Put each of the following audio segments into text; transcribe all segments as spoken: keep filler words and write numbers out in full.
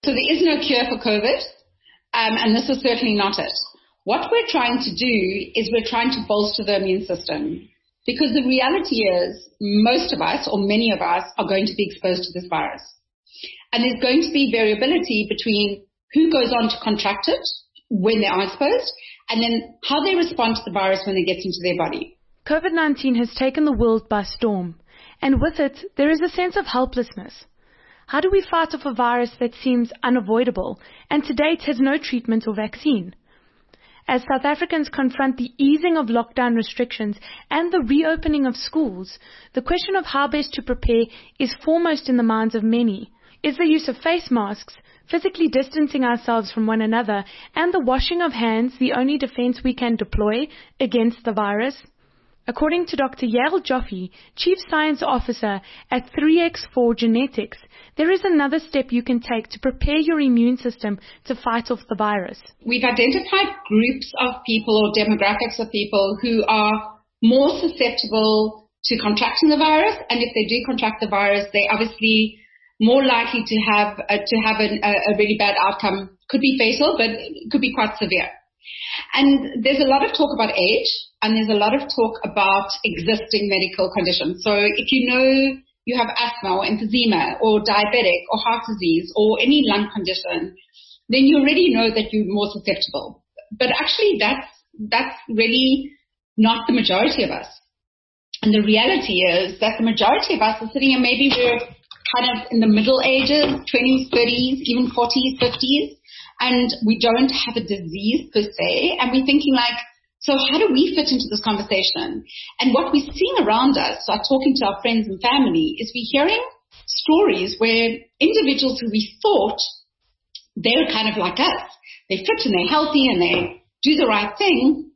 So there is no cure for COVID, um, and this is certainly not it. What we're trying to do is we're trying to bolster the immune system, because the reality is most of us, or many of us, are going to be exposed to this virus. And there's going to be variability between who goes on to contract it when they are exposed, and then how they respond to the virus when it gets into their body. COVID nineteen has taken the world by storm, and with it, there is a sense of helplessness. How do we fight off a virus that seems unavoidable and to date has no treatment or vaccine? As South Africans confront the easing of lockdown restrictions and the reopening of schools, the question of how best to prepare is foremost in the minds of many. Is the use of face masks, physically distancing ourselves from one another, and the washing of hands the only defense we can deploy against the virus? According to Doctor Yael Joffe, Chief Science Officer at three X four Genetics, there is another step you can take to prepare your immune system to fight off the virus. We've identified groups of people or demographics of people who are more susceptible to contracting the virus, and if they do contract the virus, they're obviously more likely to have uh, to have an, a, a really bad outcome. Could be fatal, but it could be quite severe. And there's a lot of talk about age, and there's a lot of talk about existing medical conditions. So if you know you have asthma or emphysema or diabetic or heart disease or any lung condition, then you already know that you're more susceptible. But actually that's, that's really not the majority of us. And the reality is that the majority of us are sitting here, maybe we're kind of in the middle ages, twenties, thirties, even forties, fifties, and we don't have a disease per se, and we're thinking like, so how do we fit into this conversation? And what we're seeing around us, so talking to our friends and family, is we're hearing stories where individuals who we thought they're kind of like us, they're fit and they're healthy and they do the right thing,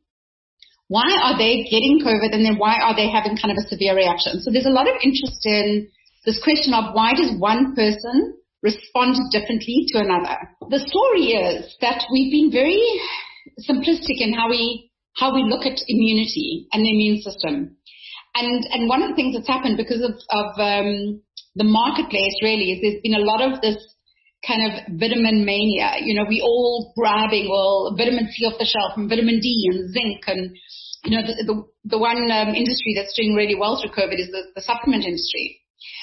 why are they getting COVID, and then why are they having kind of a severe reaction? So there's a lot of interest in this question of why does one person respond differently to another? The story is that we've been very simplistic in how we how we look at immunity and the immune system. And and one of the things that's happened because of, of um, the marketplace really is there's been a lot of this kind of vitamin mania. You know, we all grabbing, well, vitamin C off the shelf and vitamin D and zinc. And, you know, the, the, the one um, industry that's doing really well through COVID is the, the supplement industry.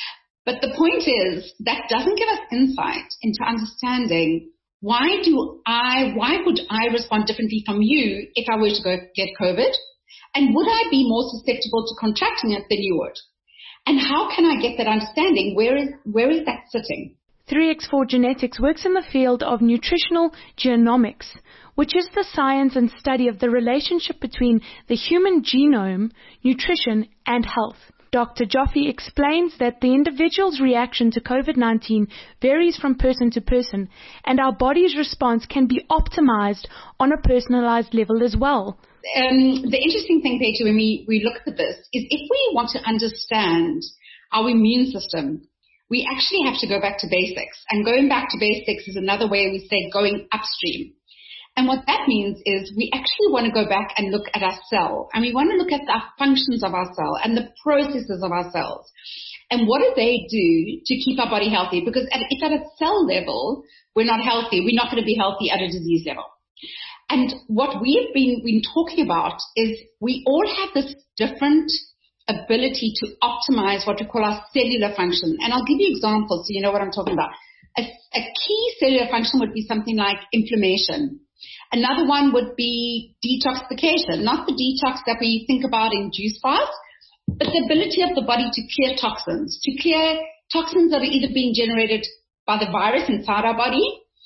But the point is that doesn't give us insight into understanding why do I, why would I respond differently from you if I were to go get COVID? And would I be more susceptible to contracting it than you would? And how can I get that understanding? Where is, where is that sitting? three X four Genetics works in the field of nutritional genomics, which is the science and study of the relationship between the human genome, nutrition, and health. Doctor Joffe explains that the individual's reaction to COVID nineteen varies from person to person, and our body's response can be optimized on a personalized level as well. Um, the interesting thing, Peter, when we, we look at this, is if we want to understand our immune system, we actually have to go back to basics. And going back to basics is another way we say going upstream. And what that means is we actually want to go back and look at our cell, and we want to look at the functions of our cell and the processes of our cells. And what do they do to keep our body healthy? Because at, if at a cell level we're not healthy, we're not going to be healthy at a disease level. And what we've been, been talking about is we all have this different ability to optimize what we call our cellular function. And I'll give you examples so you know what I'm talking about. A, a key cellular function would be something like inflammation. Another one would be detoxification, not the detox that we think about in juice bars, but the ability of the body to clear toxins, to clear toxins that are either being generated by the virus inside our body,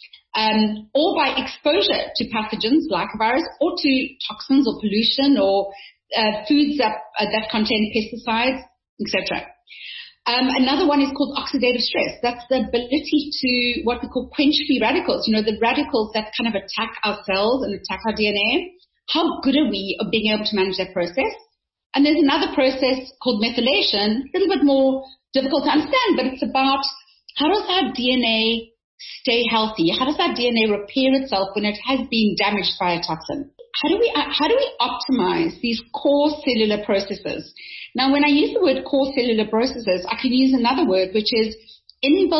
um, or by exposure to pathogens like a virus, or to toxins or pollution or uh, foods that, uh, that contain pesticides, et cetera. Um, another one is called oxidative stress. That's the ability to what we call quench free radicals, you know, the radicals that kind of attack our cells and attack our D N A. How good are we at being able to manage that process? And there's another process called methylation, a little bit more difficult to understand, but it's about how does our D N A stay healthy? How does our D N A repair itself when it has been damaged by a toxin? How do we, how do we optimize these core cellular processes? Now, when I use the word core cellular processes, I can use another word, which is inbuilt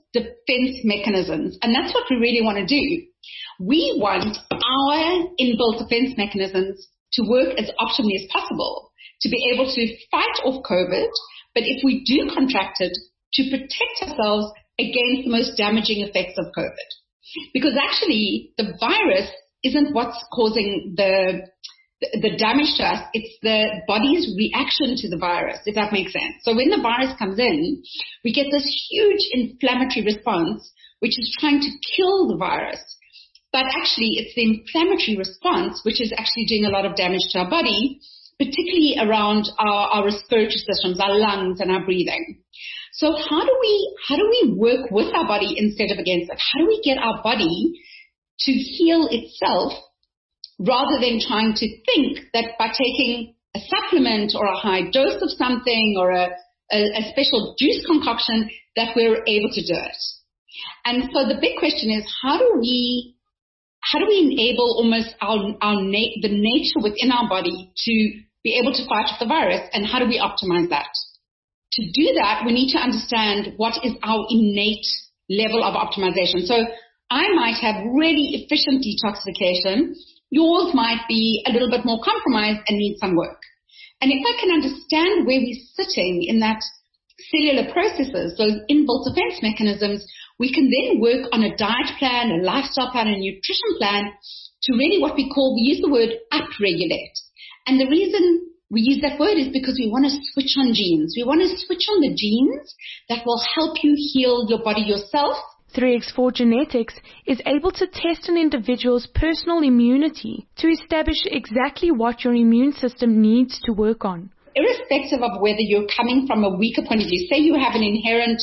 defense mechanisms. And that's what we really want to do. We want our inbuilt defense mechanisms to work as optimally as possible, to be able to fight off COVID, but if we do contract it, to protect ourselves against the most damaging effects of COVID. Because actually, the virus isn't what's causing the the damage to us, it's the body's reaction to the virus, if that makes sense. So when the virus comes in, we get this huge inflammatory response, which is trying to kill the virus. But actually, it's the inflammatory response which is actually doing a lot of damage to our body, particularly around our, our respiratory systems, our lungs and our breathing. So how do we, how do we work with our body instead of against it? How do we get our body to heal itself rather than trying to think that by taking a supplement or a high dose of something or a, a, a special juice concoction that we're able to do it? And so the big question is, how do we, how do we enable almost our, our na- the nature within our body to be able to fight off the virus, and how do we optimize that? To do that, we need to understand what is our innate level of optimization. So I might have really efficient detoxification. Yours might be a little bit more compromised and need some work. And if I can understand where we're sitting in that cellular processes, those inbuilt defense mechanisms, we can then work on a diet plan, a lifestyle plan, a nutrition plan to really what we call, we use the word upregulate. And the reason we use that word is because we want to switch on genes. We want to switch on the genes that will help you heal your body yourself. three X four Genetics is able to test an individual's personal immunity to establish exactly what your immune system needs to work on. Irrespective of whether you're coming from a weaker point of view, say you have an inherent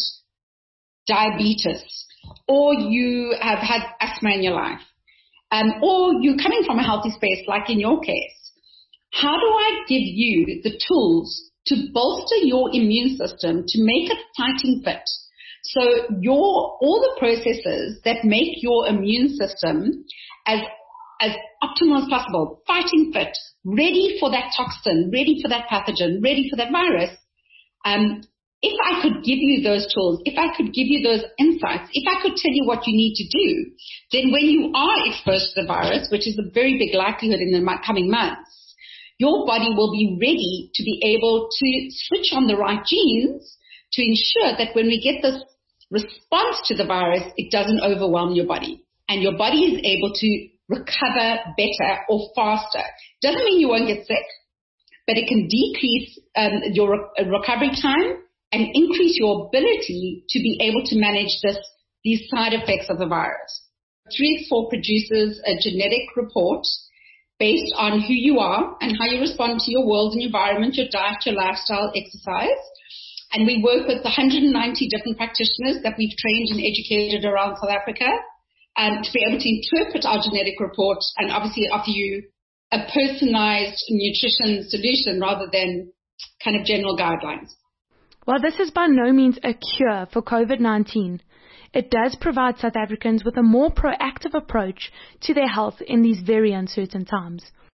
diabetes, or you have had asthma in your life, um, or you're coming from a healthy space, like in your case, how do I give you the tools to bolster your immune system to make it fighting fit? So your, all the processes that make your immune system as, as optimal as possible, fighting fit, ready for that toxin, ready for that pathogen, ready for that virus. Um, if I could give you those tools, if I could give you those insights, if I could tell you what you need to do, then when you are exposed to the virus, which is a very big likelihood in the coming months, your body will be ready to be able to switch on the right genes to ensure that when we get this response to the virus, it doesn't overwhelm your body. And your body is able to recover better or faster. Doesn't mean you won't get sick, but it can decrease um, your re- recovery time and increase your ability to be able to manage this, these side effects of the virus. three X four produces a genetic report based on who you are and how you respond to your world and environment, your diet, your lifestyle, exercise. And we work with one hundred ninety different practitioners that we've trained and educated around South Africa um, to be able to interpret our genetic report and obviously offer you a personalized nutrition solution rather than kind of general guidelines. While this is by no means a cure for COVID nineteen, it does provide South Africans with a more proactive approach to their health in these very uncertain times.